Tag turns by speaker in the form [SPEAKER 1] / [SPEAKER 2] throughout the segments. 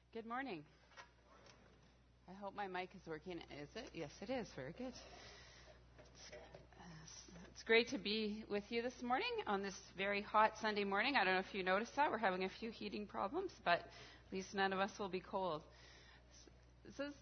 [SPEAKER 1] Good morning. I hope my mic is working. Is it? Yes, it is. Very good. It's great to be with you this morning on this very hot Sunday morning. I don't know if you noticed that. We're having a few heating problems, but at least none of us will be cold. So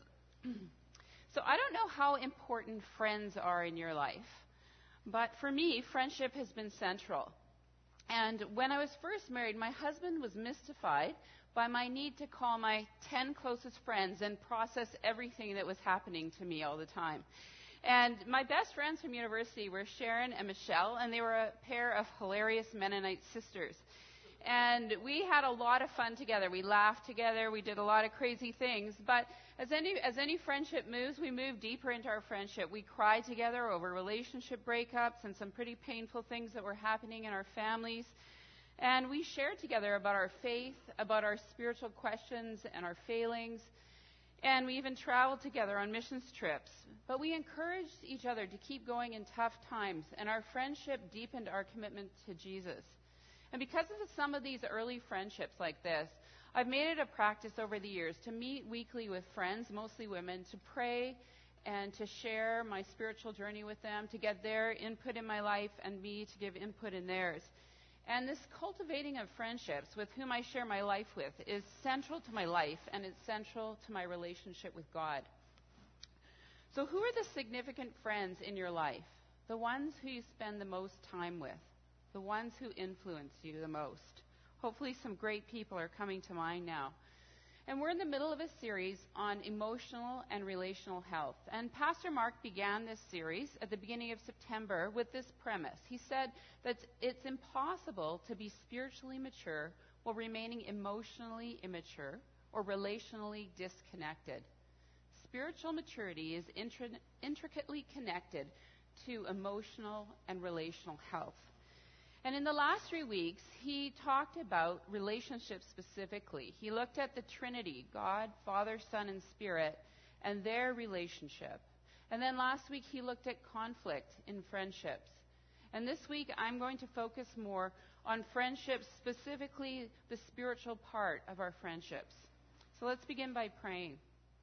[SPEAKER 1] I don't know how important friends are in your life, but for me, friendship has been central. And when I was first married, my husband was mystified by my need to call my 10 closest friends and process everything that was happening to me all the time. And my best friends from university were Sharon and Michelle, and they were a pair of hilarious Mennonite sisters. And we had a lot of fun together. We laughed together. We did a lot of crazy things. But as any friendship moves, we move deeper into our friendship. We cried together over relationship breakups and some pretty painful things that were happening in our families. And we shared together about our faith, about our spiritual questions and our failings. And we even traveled together on missions trips. But we encouraged each other to keep going in tough times. And our friendship deepened our commitment to Jesus. And because of some of these early friendships like this, I've made it a practice over the years to meet weekly with friends, mostly women, to pray and to share my spiritual journey with them, to get their input in my life and me to give input in theirs. And this cultivating of friendships with whom I share my life with is central to my life, and it's central to my relationship with God. So who are the significant friends in your life? The ones who you spend the most time with. The ones who influence you the most. Hopefully some great people are coming to mind now. And we're in the middle of a series on emotional and relational health. And Pastor Mark began this series at the beginning of September with this premise. He said that it's impossible to be spiritually mature while remaining emotionally immature or relationally disconnected. Spiritual maturity is intricately connected to emotional and relational health. And in the last 3 weeks, he talked about relationships specifically. He looked at the Trinity, God, Father, Son, and Spirit, and their relationship. And then last week, he looked at conflict in friendships. And this week, I'm going to focus more on friendships, specifically the spiritual part of our friendships. So let's begin by praying.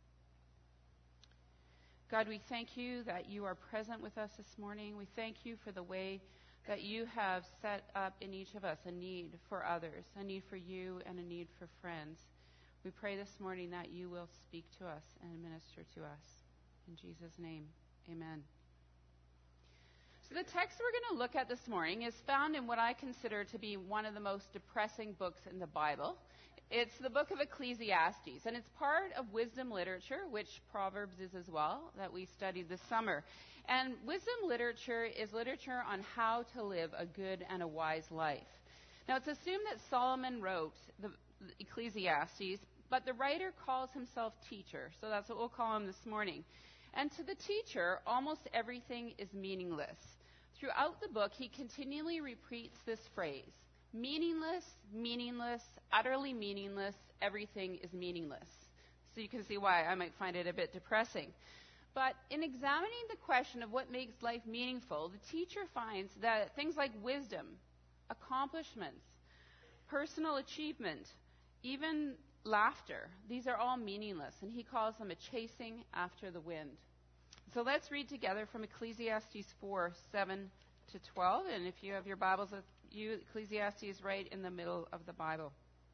[SPEAKER 1] God, we thank you that you are present with us this morning. We thank you for the way that you have set up in each of us a need for others, a need for you, and a need for friends. We pray this morning that you will speak to us and minister to us. In Jesus' name, amen. So the text we're going to look at this morning is found in what I consider to be one of the most depressing books in the Bible. It's the book of Ecclesiastes, and it's part of wisdom literature, which Proverbs is as well, that we studied this summer. And wisdom literature is literature on how to live a good and a wise life. Now, it's assumed that Solomon wrote the Ecclesiastes, but the writer calls himself teacher, so that's what we'll call him this morning. And to the teacher, almost everything is meaningless. Throughout the book, he continually repeats this phrase: meaningless, meaningless, utterly meaningless, everything is meaningless. So you can see why I might find it a bit depressing. But in examining the question of what makes life meaningful, the teacher finds that things like wisdom, accomplishments, personal achievement, even laughter, these are all meaningless, and he calls them a chasing after the wind. So let's read together from Ecclesiastes 4:7 to 12, and if you have your Bibles with you, Ecclesiastes is right in the middle of the Bible.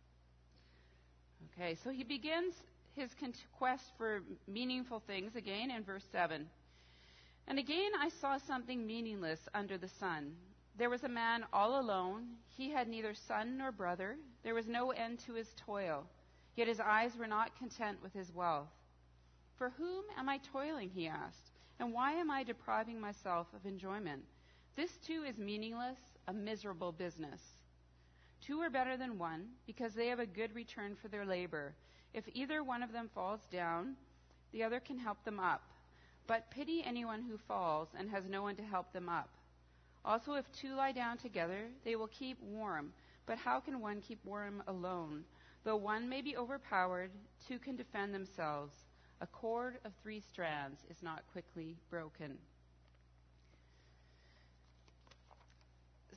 [SPEAKER 1] Okay, so he begins his quest for meaningful things again in verse 7. And again I saw something meaningless under the sun. There was a man all alone. He had neither son nor brother. There was no end to his toil. Yet his eyes were not content with his wealth. For whom am I toiling, he asked, and why am I depriving myself of enjoyment? This too is meaningless, a miserable business. Two are better than one, because they have a good return for their labor. If either one of them falls down, the other can help them up. But pity anyone who falls and has no one to help them up. Also, if two lie down together, they will keep warm. But how can one keep warm alone? Though one may be overpowered, two can defend themselves. A cord of 3 strands is not quickly broken.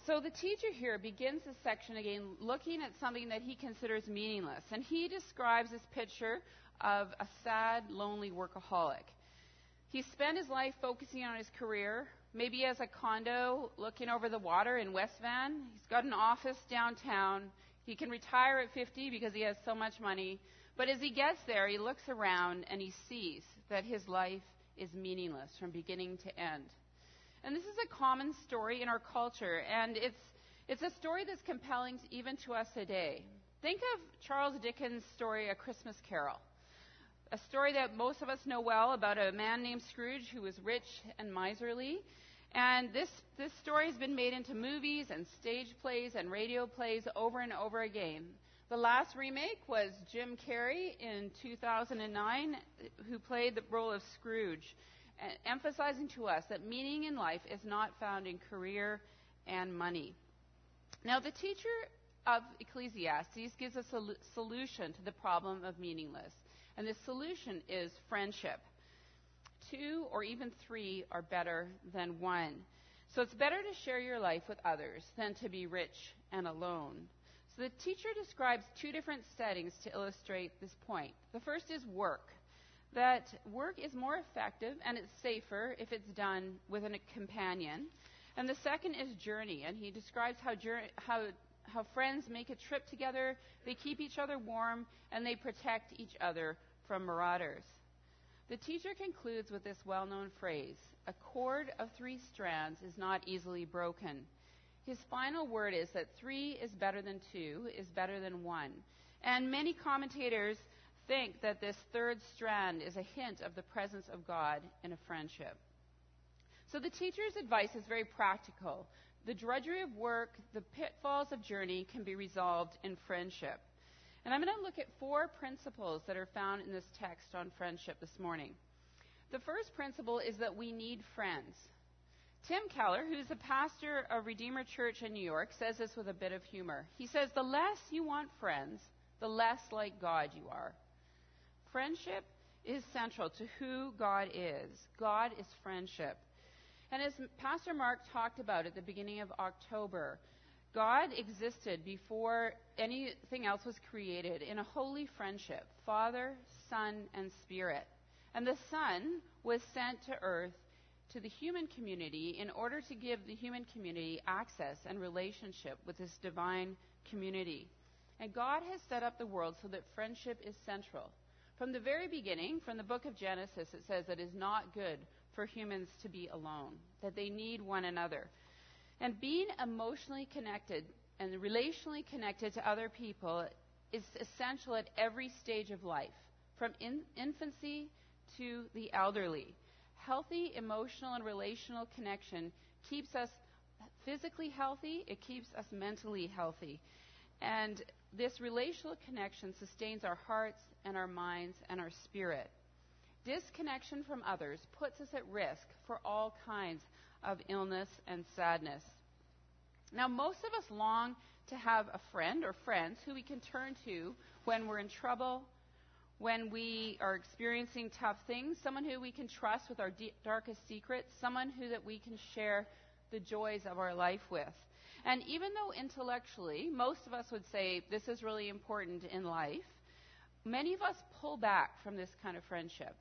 [SPEAKER 1] So the teacher here begins this section again looking at something that he considers meaningless. And he describes this picture of a sad, lonely workaholic. He spent his life focusing on his career. Maybe he has a condo looking over the water in West Van. He's got an office downtown. He can retire at 50 because he has so much money. But as he gets there, he looks around and he sees that his life is meaningless from beginning to end. And this is a common story in our culture, and it's a story that's compelling even to us today. Think of Charles Dickens' story, A Christmas Carol, a story that most of us know well about a man named Scrooge who was rich and miserly. And this story has been made into movies and stage plays and radio plays over and over again. The last remake was Jim Carrey in 2009, who played the role of Scrooge, emphasizing to us that meaning in life is not found in career and money. Now, the teacher of Ecclesiastes gives us a solution to the problem of meaningless, and the solution is friendship. 2 or even 3 are better than 1. So it's better to share your life with others than to be rich and alone. So the teacher describes 2 different settings to illustrate this point. The first is work. That work is more effective and it's safer if it's done with a companion. And the second is journey, and he describes how friends make a trip together, they keep each other warm, and they protect each other from marauders. The teacher concludes with this well-known phrase, "A cord of 3 strands is not easily broken." His final word is that 3 is better than 2, is better than 1. And many commentators think that this third strand is a hint of the presence of God in a friendship. So the teacher's advice is very practical. The drudgery of work, the pitfalls of journey can be resolved in friendship. And I'm going to look at 4 principles that are found in this text on friendship this morning. The first principle is that we need friends. Tim Keller, who's a pastor of Redeemer Church in New York, says this with a bit of humor. He says, the less you want friends, the less like God you are. Friendship is central to who God is. God is friendship. And as Pastor Mark talked about at the beginning of October, God existed before anything else was created in a holy friendship, Father, Son, and Spirit. And the Son was sent to earth to the human community in order to give the human community access and relationship with this divine community. And God has set up the world so that friendship is central. From the very beginning, from the book of Genesis, it says that it is not good for humans to be alone, that they need one another. And being emotionally connected and relationally connected to other people is essential at every stage of life, from infancy to the elderly. Healthy emotional and relational connection keeps us physically healthy, it keeps us mentally healthy. And this relational connection sustains our hearts and our minds and our spirit. Disconnection from others puts us at risk for all kinds of illness and sadness. Now, most of us long to have a friend or friends who we can turn to when we're in trouble, when we are experiencing tough things, someone who we can trust with our darkest secrets, someone that we can share the joys of our life with. And even though intellectually most of us would say this is really important in life, many of us pull back from this kind of friendship.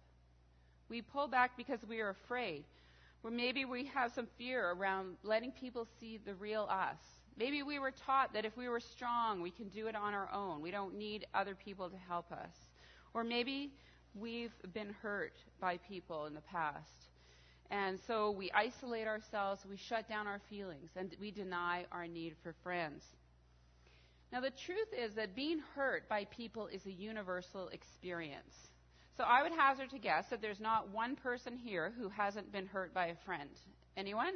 [SPEAKER 1] We pull back because we are afraid. Or maybe we have some fear around letting people see the real us. Maybe we were taught that if we were strong, we can do it on our own. We don't need other people to help us. Or maybe we've been hurt by people in the past. And so we isolate ourselves, we shut down our feelings, and we deny our need for friends. Now, the truth is that being hurt by people is a universal experience. So I would hazard to guess that there's not one person here who hasn't been hurt by a friend. Anyone?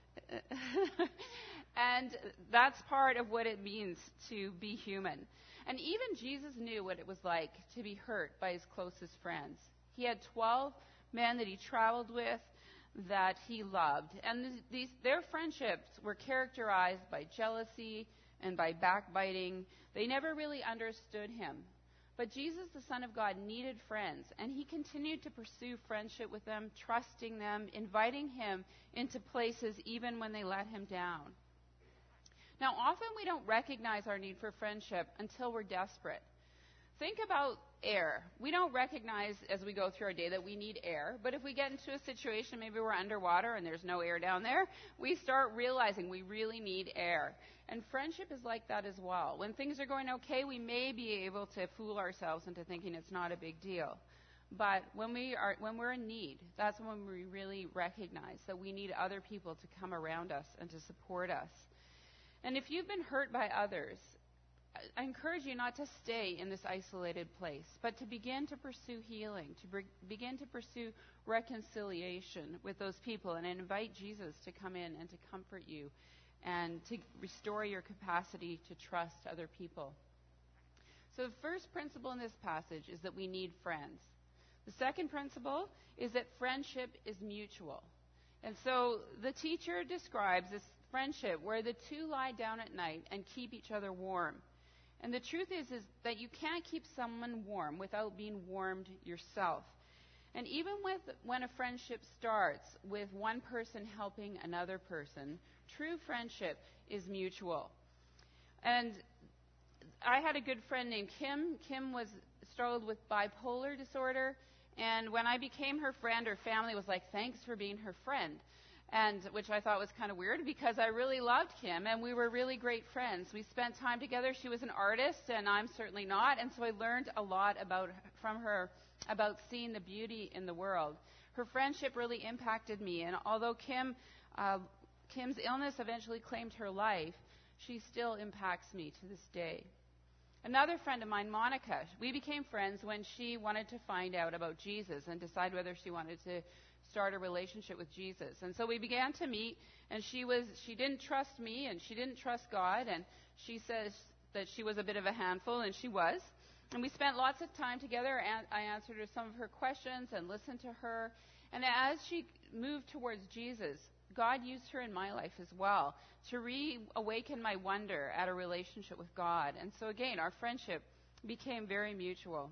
[SPEAKER 1] And that's part of what it means to be human. And even Jesus knew what it was like to be hurt by his closest friends. He had 12 men that he traveled with that he loved. And their friendships were characterized by jealousy and by backbiting. They never really understood him. But Jesus, the Son of God, needed friends, and he continued to pursue friendship with them, trusting them, inviting him into places even when they let him down. Now, often we don't recognize our need for friendship until we're desperate. Think about air. We don't recognize as we go through our day that we need air, but if we get into a situation, maybe we're underwater and there's no air down there, we start realizing we really need air. And friendship is like that as well. When things are going okay, we may be able to fool ourselves into thinking it's not a big deal. But when we're in need, that's when we really recognize that we need other people to come around us and to support us. And if you've been hurt by others, I encourage you not to stay in this isolated place, but to begin to pursue healing, to begin to pursue reconciliation with those people and invite Jesus to come in and to comfort you and to restore your capacity to trust other people. So the first principle in this passage is that we need friends. The second principle is that friendship is mutual. And so the teacher describes this friendship where the two lie down at night and keep each other warm. And the truth is that you can't keep someone warm without being warmed yourself. And even when a friendship starts with one person helping another person, true friendship is mutual. And I had a good friend named Kim. Kim struggled with bipolar disorder. And when I became her friend, her family was like, thanks for being her friend. And which I thought was kind of weird because I really loved Kim and we were really great friends. We spent time together. She was an artist and I'm certainly not. And so I learned a lot from her about seeing the beauty in the world. Her friendship really impacted me. And although Kim's illness eventually claimed her life, she still impacts me to this day. Another friend of mine, Monica, we became friends when she wanted to find out about Jesus and decide whether she wanted to start a relationship with Jesus. And so we began to meet, and she didn't trust me, and she didn't trust God, and she says that she was a bit of a handful, and she was. And we spent lots of time together, and I answered her some of her questions and listened to her. And as she moved towards Jesus, God used her in my life as well to reawaken my wonder at a relationship with God. And so again, our friendship became very mutual.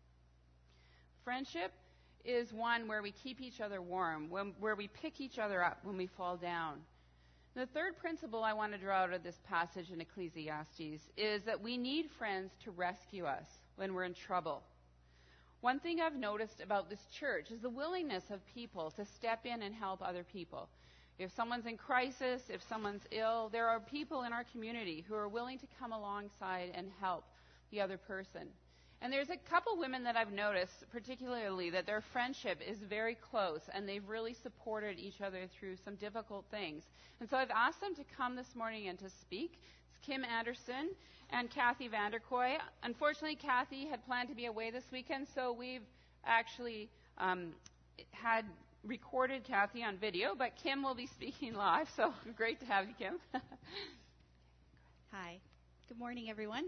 [SPEAKER 1] Friendship is one where we keep each other warm, where we pick each other up when we fall down. The third principle I want to draw out of this passage in Ecclesiastes is that we need friends to rescue us when we're in trouble. One thing I've noticed about this church is the willingness of people to step in and help other people. If someone's in crisis, if someone's ill, there are people in our community who are willing to come alongside and help the other person. And there's a couple women that I've noticed, particularly, that their friendship is very close, and they've really supported each other through some difficult things. And so I've asked them to come this morning and to speak. It's Kim Anderson and Kathy Vanderkoy. Unfortunately, Kathy had planned to be away this weekend, so we've actually had recorded Kathy on video, but Kim will be speaking live, so great to have you, Kim.
[SPEAKER 2] Hi. Good morning, everyone.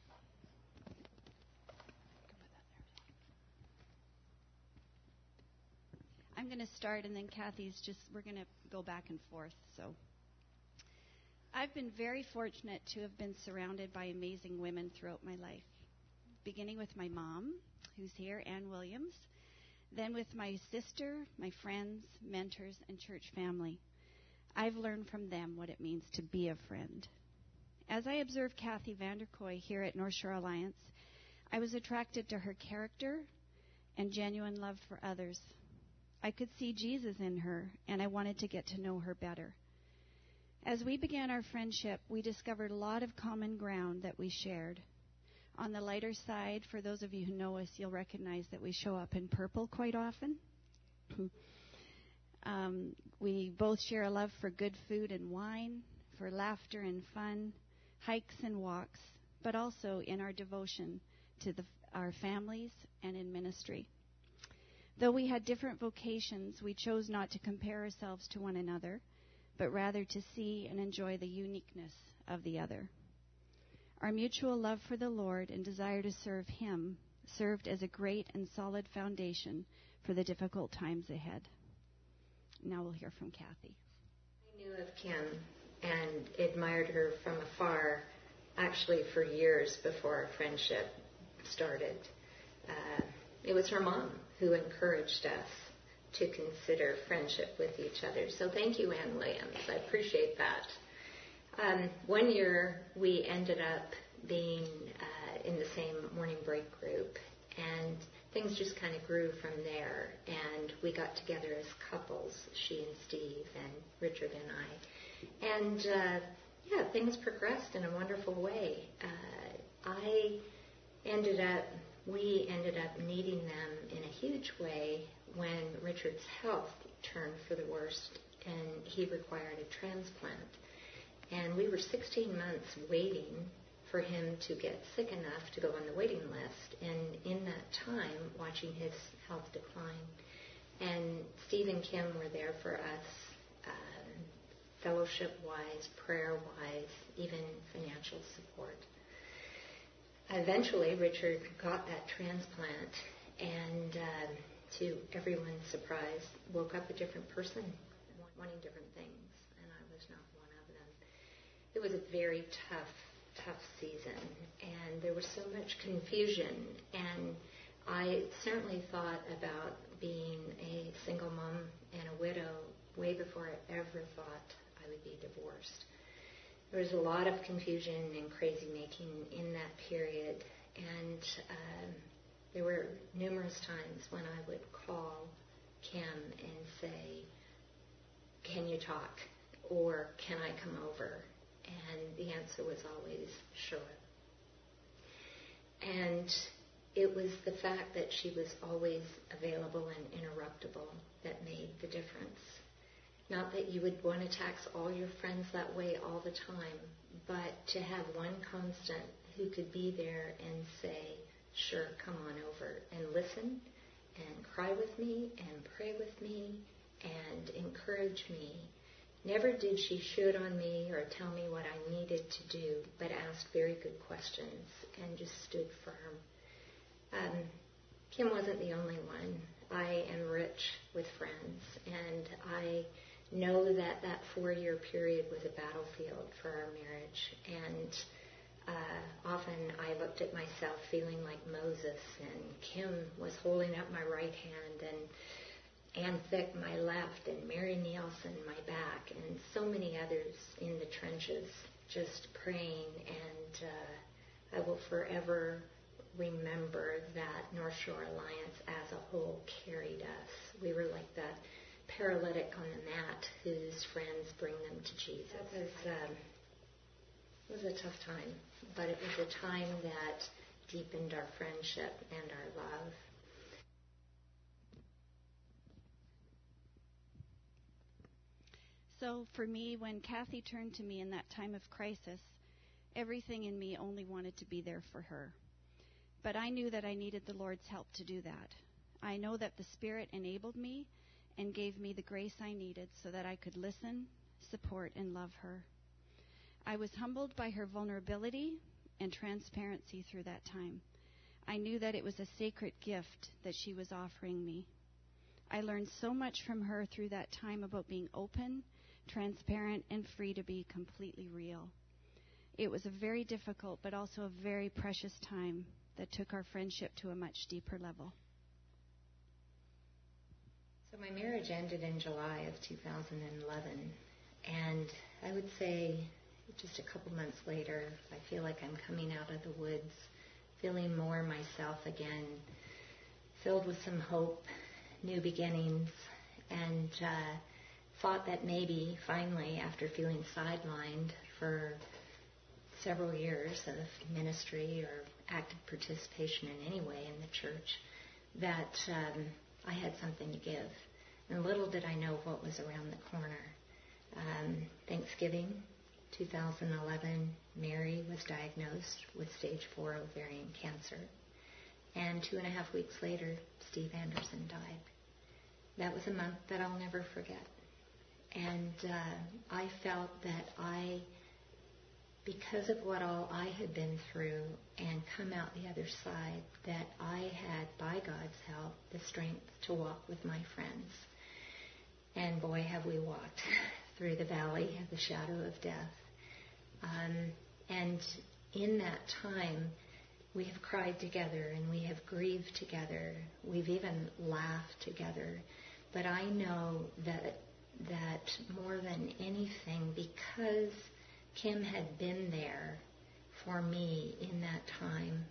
[SPEAKER 2] I'm going to start, and then we're going to go back and forth. So I've been very fortunate to have been surrounded by amazing women throughout my life, beginning with my mom, who's here, Ann Williams, then with my sister, my friends, mentors, and church family. I've learned from them what it means to be a friend. As I observed Kathy Vanderkoy here at North Shore Alliance, I was attracted to her character and genuine love for others. I could see Jesus in her, and I wanted to get to know her better. As we began our friendship, we discovered a lot of common ground that we shared. On the lighter side, for those of you who know us, you'll recognize that we show up in purple quite often. We both share a love for good food and wine, for laughter and fun, hikes and walks, but also in our devotion to our families and in ministry. Though we had different vocations, we chose not to compare ourselves to one another, but rather to see and enjoy the uniqueness of the other. Our mutual love for the Lord and desire to serve Him served as a great and solid foundation for the difficult times ahead. Now we'll hear from Kathy.
[SPEAKER 3] I knew of Kim and admired her from afar, actually for years before our friendship started. It was her mom who encouraged us to consider friendship with each other. So thank you, Ann Williams. I appreciate that. One year we ended up being in the same morning break group, and things just kind of grew from there. And we got together as couples, she and Steve and Richard and I. And things progressed in a wonderful way. We ended up needing them in a huge way when Richard's health turned for the worst and he required a transplant. And we were 16 months waiting for him to get sick enough to go on the waiting list. And in that time, watching his health decline. And Steve and Kim were there for us, fellowship-wise, prayer-wise, even financial support. Eventually, Richard got that transplant, and to everyone's surprise, woke up a different person, wanting different things, and I was not one of them. It was a very tough season, and there was so much confusion, and I certainly thought about being a single mom and a widow way before I ever thought I would be divorced. There was a lot of confusion and crazy making in that period, and there were numerous times when I would call Kim and say, "Can you talk?" or "Can I come over?" And the answer was always sure. And it was the fact that she was always available and interruptible that made the difference. Not that you would want to tax all your friends that way all the time, but to have one constant who could be there and say, "Sure, come on over," and listen and cry with me and pray with me and encourage me. Never did she shoot on me or tell me what I needed to do, but asked very good questions and just stood firm. Kim wasn't the only one. I am rich with friends, and I know that 4-year period was a battlefield for our marriage. And often I looked at myself feeling like Moses, and Kim was holding up my right hand, and Ann Thick my left, and Mary Nielsen my back, and so many others in the trenches just praying. And I will forever remember that North Shore Alliance as a whole carried us. We were like that paralytic on the mat whose friends bring them to Jesus. It was a tough time, but it was a time that deepened our friendship and our love.
[SPEAKER 2] So for me, when Kathy turned to me in that time of crisis, everything in me only wanted to be there for her. But I knew that I needed the Lord's help to do that. I know that the Spirit enabled me and gave me the grace I needed so that I could listen, support, and love her. I was humbled by her vulnerability and transparency through that time. I knew that it was a sacred gift that she was offering me. I learned so much from her through that time about being open, transparent, and free to be completely real. It was a very difficult but also a very precious time that took our friendship to a much deeper level.
[SPEAKER 3] So my marriage ended in July of 2011, and I would say just a couple months later, I feel like I'm coming out of the woods, feeling more myself again, filled with some hope, new beginnings, and thought that maybe finally, after feeling sidelined for several years of ministry or active participation in any way in the church, that I had something to give. And little did I know what was around the corner. Thanksgiving 2011, Mary was diagnosed with stage 4 ovarian cancer. And 2.5 weeks later, Steve Anderson died. That was a month that I'll never forget. And I felt that because of what all I had been through and come out the other side, that I had, by God's help, the strength to walk with my friends. And boy, have we walked through the valley of the shadow of death. And in that time, we have cried together and we have grieved together. We've even laughed together. But I know that more than anything, because Kim had been there for me in that time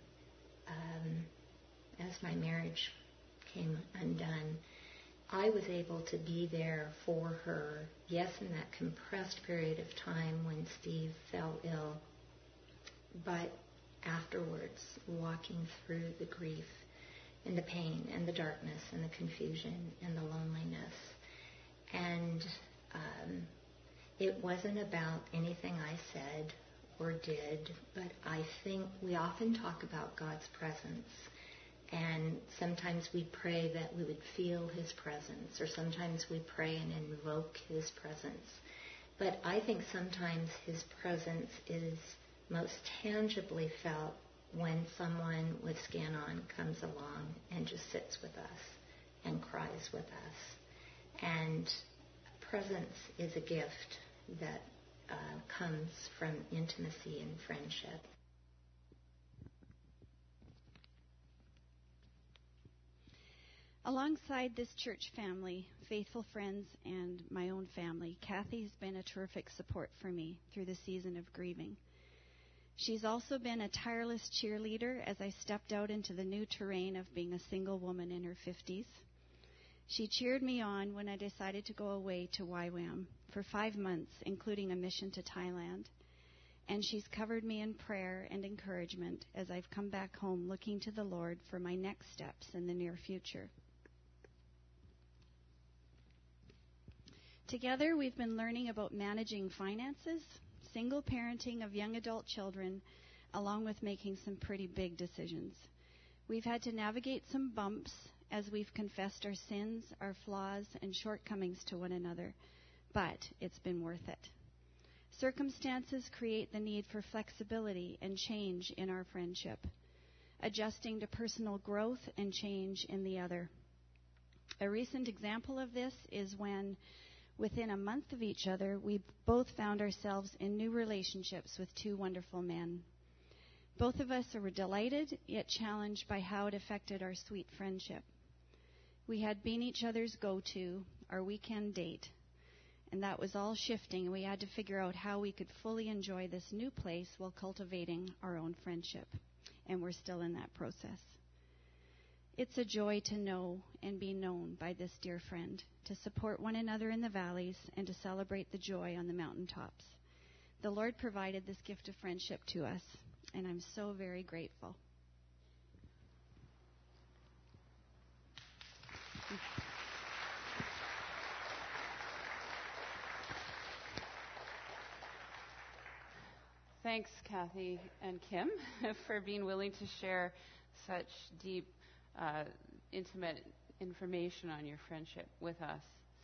[SPEAKER 3] as my marriage came undone. I was able to be there for her, yes, in that compressed period of time when Steve fell ill, but afterwards, walking through the grief and the pain and the darkness and the confusion and the loneliness. And it wasn't about anything I said or did, but I think we often talk about God's presence. And sometimes we pray that we would feel His presence, or sometimes we pray and invoke His presence. But I think sometimes His presence is most tangibly felt when someone with Scan On comes along and just sits with us and cries with us. And presence is a gift that comes from intimacy and friendship.
[SPEAKER 2] Alongside this church family, faithful friends, and my own family, Kathy has been a terrific support for me through the season of grieving. She's also been a tireless cheerleader as I stepped out into the new terrain of being a single woman in her 50s. She cheered me on when I decided to go away to YWAM for 5 months, including a mission to Thailand. And she's covered me in prayer and encouragement as I've come back home looking to the Lord for my next steps in the near future. Together, we've been learning about managing finances, single parenting of young adult children, along with making some pretty big decisions. We've had to navigate some bumps as we've confessed our sins, our flaws, and shortcomings to one another, but it's been worth it. Circumstances create the need for flexibility and change in our friendship, adjusting to personal growth and change in the other. A recent example of this is when, within a month of each other, we both found ourselves in new relationships with two wonderful men. Both of us were delighted, yet challenged by how it affected our sweet friendship. We had been each other's go-to, our weekend date, and that was all shifting, and we had to figure out how we could fully enjoy this new place while cultivating our own friendship, and we're still in that process. It's a joy to know and be known by this dear friend, to support one another in the valleys, and to celebrate the joy on the mountaintops. The Lord provided this gift of friendship to us, and I'm so very grateful.
[SPEAKER 1] Thanks, Kathy and Kim, for being willing to share such deep, intimate information on your friendship with us.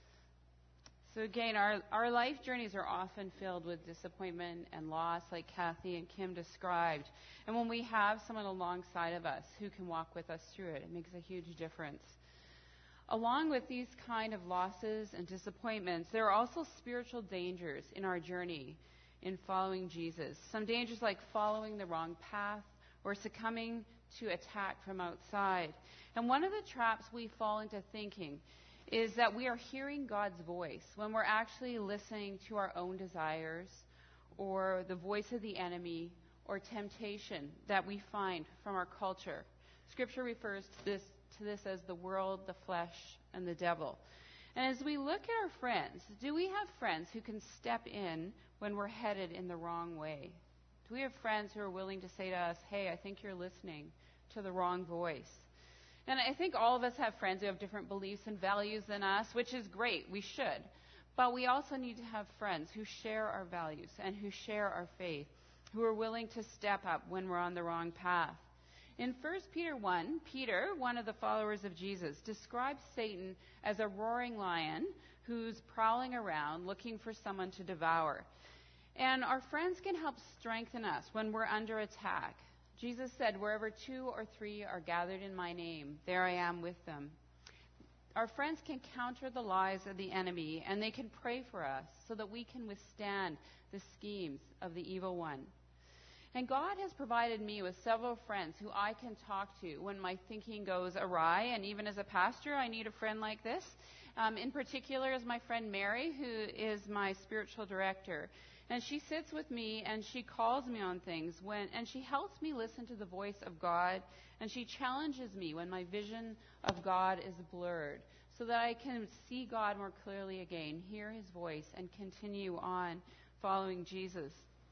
[SPEAKER 1] So again, our life journeys are often filled with disappointment and loss, like Kathy and Kim described. And when we have someone alongside of us who can walk with us through it, it makes a huge difference. Along with these kind of losses and disappointments, there are also spiritual dangers in our journey in following Jesus. Some dangers like following the wrong path or succumbing to attack from outside. And one of the traps we fall into thinking is that we are hearing God's voice when we're actually listening to our own desires or the voice of the enemy or temptation that we find from our culture. Scripture refers to this as the world, the flesh, and the devil. And as we look at our friends, do we have friends who can step in when we're headed in the wrong way? Do we have friends who are willing to say to us, hey, I think you're listening to the wrong voice? And I think all of us have friends who have different beliefs and values than us, which is great. We should. But we also need to have friends who share our values and who share our faith, who are willing to step up when we're on the wrong path. In 1 Peter 1, Peter, one of the followers of Jesus, describes Satan as a roaring lion who's prowling around looking for someone to devour. And our friends can help strengthen us when we're under attack. Jesus said, wherever 2 or 3 are gathered in my name, there I am with them. Our friends can counter the lies of the enemy, and they can pray for us so that we can withstand the schemes of the evil one. And God has provided me with several friends who I can talk to when my thinking goes awry. And even as a pastor, I need a friend like this. In particular is my friend Mary, who is my spiritual director. And she sits with me and she calls me on things and she helps me listen to the voice of God, and she challenges me when my vision of God is blurred so that I can see God more clearly again, hear his voice, and continue on following Jesus.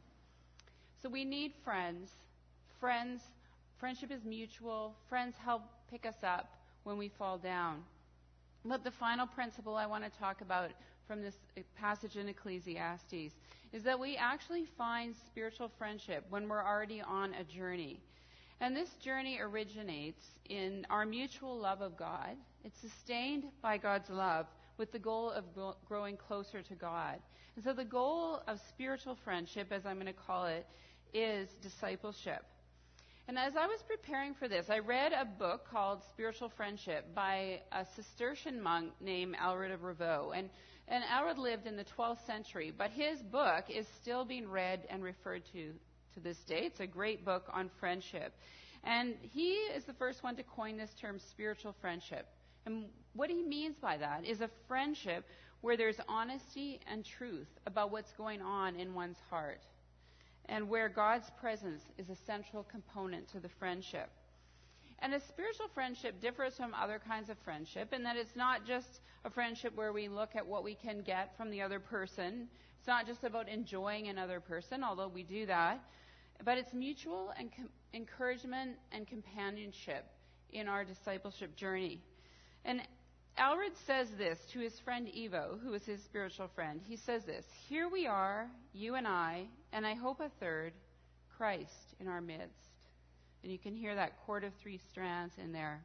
[SPEAKER 1] So we need friends. Friendship is mutual. Friends help pick us up when we fall down. But the final principle I want to talk about from this passage in Ecclesiastes is that we actually find spiritual friendship when we're already on a journey. And this journey originates in our mutual love of God. It's sustained by God's love with the goal of growing closer to God. And so the goal of spiritual friendship, as I'm going to call it, is discipleship. And as I was preparing for this, I read a book called Spiritual Friendship by a Cistercian monk named Alred of Rievaulx. And Alred lived in the 12th century, but his book is still being read and referred to this day. It's a great book on friendship. And he is the first one to coin this term spiritual friendship. And what he means by that is a friendship where there's honesty and truth about what's going on in one's heart, and where God's presence is a central component to the friendship. And a spiritual friendship differs from other kinds of friendship in that it's not just a friendship where we look at what we can get from the other person. It's not just about enjoying another person, although we do that, but it's mutual and encouragement and companionship in our discipleship journey. And Alred says this to his friend Ivo, who is his spiritual friend. He says this: "Here we are, you and I hope a third, Christ in our midst." And you can hear that cord of 3 strands in there.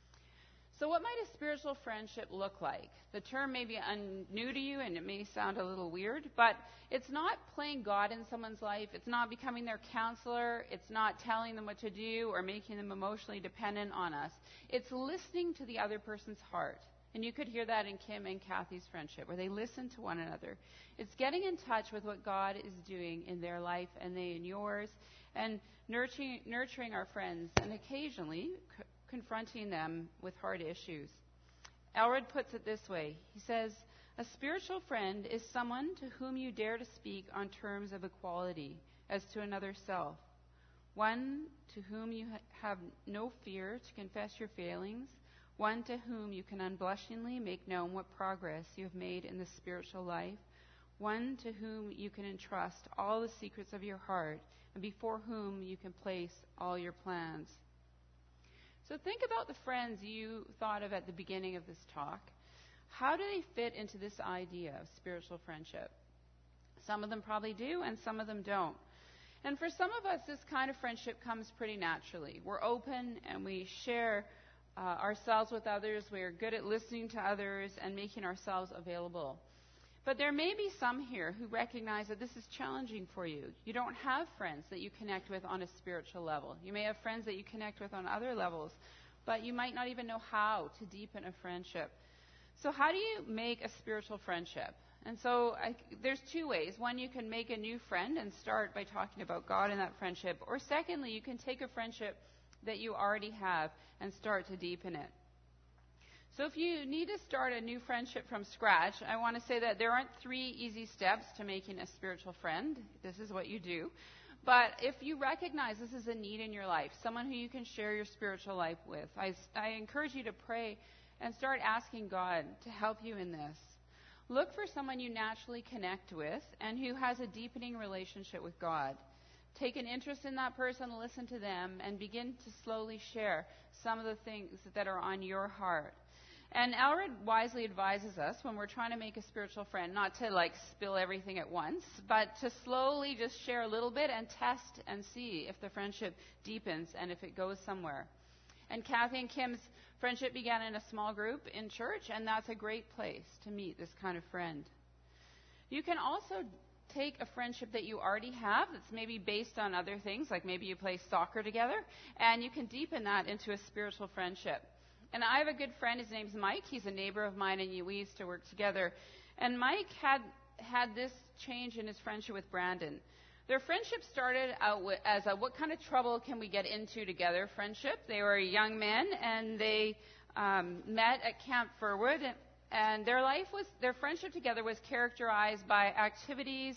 [SPEAKER 1] So what might a spiritual friendship look like? The term may be new to you and it may sound a little weird, but it's not playing God in someone's life. It's not becoming their counselor. It's not telling them what to do or making them emotionally dependent on us. It's listening to the other person's heart. And you could hear that in Kim and Kathy's friendship, where they listen to one another. It's getting in touch with what God is doing in their life and they in yours, and nurturing our friends, and occasionally confronting them with hard issues. Alred puts it this way. He says, "A spiritual friend is someone to whom you dare to speak on terms of equality as to another self, one to whom you have no fear to confess your failings, one to whom you can unblushingly make known what progress you have made in the spiritual life, one to whom you can entrust all the secrets of your heart, and before whom you can place all your plans." So think about the friends you thought of at the beginning of this talk. How do they fit into this idea of spiritual friendship? Some of them probably do, and some of them don't. And for some of us, this kind of friendship comes pretty naturally. We're open and we share ourselves with others. We're good at listening to others and making ourselves available. But there may be some here who recognize that this is challenging for you. You don't have friends that you connect with on a spiritual level. You may have friends that you connect with on other levels, but you might not even know how to deepen a friendship. So how do you make a spiritual friendship? And so there's 2 ways. One, you can make a new friend and start by talking about God in that friendship. Or secondly, you can take a friendship that you already have and start to deepen it. So if you need to start a new friendship from scratch, I want to say that there aren't 3 easy steps to making a spiritual friend. This is what you do. But if you recognize this is a need in your life, someone who you can share your spiritual life with, I encourage you to pray and start asking God to help you in this. Look for someone you naturally connect with and who has a deepening relationship with God. Take an interest in that person, listen to them, and begin to slowly share some of the things that are on your heart. And Alred wisely advises us when we're trying to make a spiritual friend not to spill everything at once, but to slowly just share a little bit and test and see if the friendship deepens and if it goes somewhere. And Kathy and Kim's friendship began in a small group in church, and that's a great place to meet this kind of friend. You can also take a friendship that you already have that's maybe based on other things, like maybe you play soccer together, and you can deepen that into a spiritual friendship. And I have a good friend, his name's Mike. He's a neighbor of mine, and we used to work together. And Mike had this change in his friendship with Brandon. Their friendship started out as a what kind of trouble can we get into together friendship. They were young men, and they met at Camp Furwood, and their friendship together was characterized by activities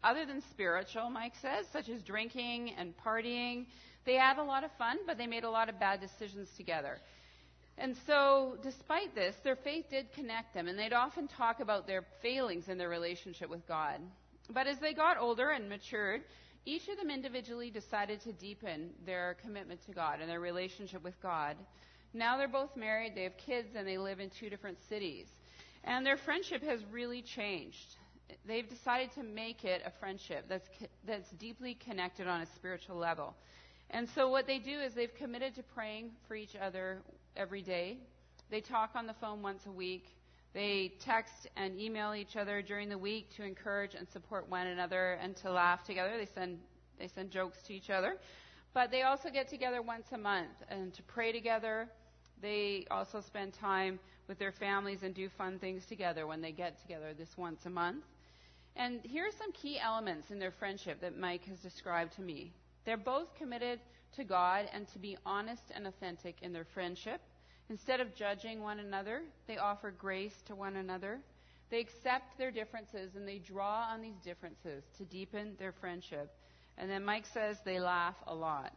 [SPEAKER 1] other than spiritual, Mike says, such as drinking and partying. They had a lot of fun, but they made a lot of bad decisions together. And so, despite this, their faith did connect them, and they'd often talk about their failings in their relationship with God. But as they got older and matured, each of them individually decided to deepen their commitment to God and their relationship with God. Now they're both married, they have kids, and they live in 2 different cities. And their friendship has really changed. They've decided to make it a friendship that's deeply connected on a spiritual level. And so what they do is they've committed to praying for each other every day. They talk on the phone once a week. They text and email each other during the week to encourage and support one another and to laugh together. They send jokes to each other. But they also get together once a month and to pray together. They also spend time with their families and do fun things together when they get together this once a month. And here are some key elements in their friendship that Mike has described to me. They're both committed to God and to be honest and authentic in their friendship. Instead of judging one another, they offer grace to one another. They accept their differences and they draw on these differences to deepen their friendship. And then Mike says they laugh a lot.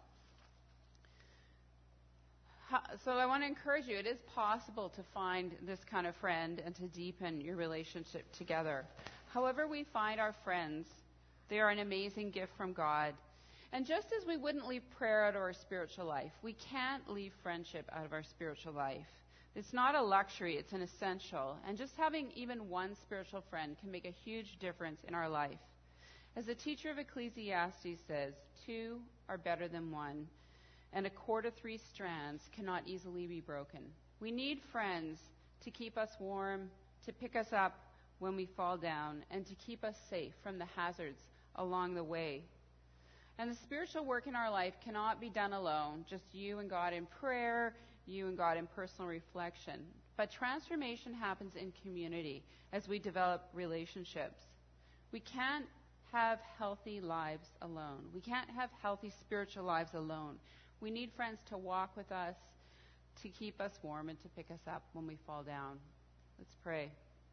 [SPEAKER 1] So I want to encourage you, it is possible to find this kind of friend and to deepen your relationship together. However we find our friends, they are an amazing gift from God. And just as we wouldn't leave prayer out of our spiritual life, we can't leave friendship out of our spiritual life. It's not a luxury, it's an essential. And just having even one spiritual friend can make a huge difference in our life. As the teacher of Ecclesiastes says, 2 are better than 1, and a cord of 3 strands cannot easily be broken. We need friends to keep us warm, to pick us up when we fall down, and to keep us safe from the hazards along the way. And the spiritual work in our life cannot be done alone, just you and God in prayer, you and God in personal reflection. But transformation happens in community as we develop relationships. We can't have healthy lives alone. We can't have healthy spiritual lives alone. We need friends to walk with us, to keep us warm, and to pick us up when we fall down. Let's pray.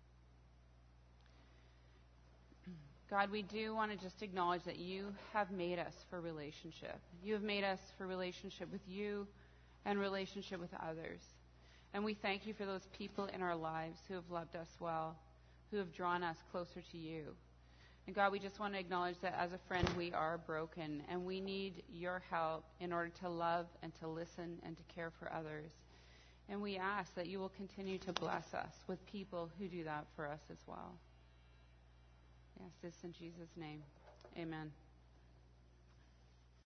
[SPEAKER 1] God, we do want to just acknowledge that you have made us for relationship. You have made us for relationship with you and relationship with others. And we thank you for those people in our lives who have loved us well, who have drawn us closer to you. And God, we just want to acknowledge that as a friend we are broken and we need your help in order to love and to listen and to care for others. And we ask that you will continue to bless us with people who do that for us as well. Yes, this in Jesus' name. Amen.